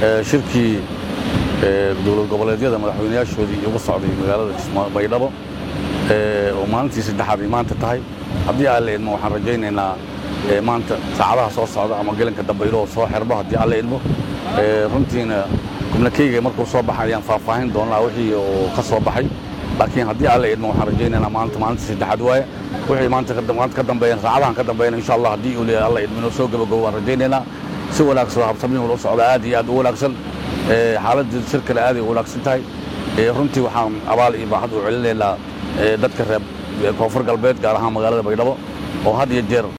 shirkii dowlad goboleedyada madaxweynayaashoodii ugu socday magaalada Baydhabo oo maalintii saddexaad maanta tahay haddii aan la idmo waxaan rajaynaynaa maanta saacadaha soo socda ama gelinka dambe inuu soo xirmo haddii aan la idmo runtiina kumnakeyga markuu soo baxay ayaan faahfaahin doonaa wixii oo ka soo baxay laakiin haddii aan la idmo waxaan rajaynaynaa maalintii saddexaad waaye wixii maanta ka dambeeyaan saacadahan ka dambeeyaan insha Allah haddii uu leeyahay alla idmo soo gabagabo waan rajaynaynaa si wanaagsan habsamiin u socda aad iyo aad u wanaagsan xaaladda shirkale aad u wanaagsan tahay runtii waxaan abaal iyo baaxad u celinaynaa dadka reer koonfur galbeed gaar ahaan magaalada Baydhabo oo had iyo jeer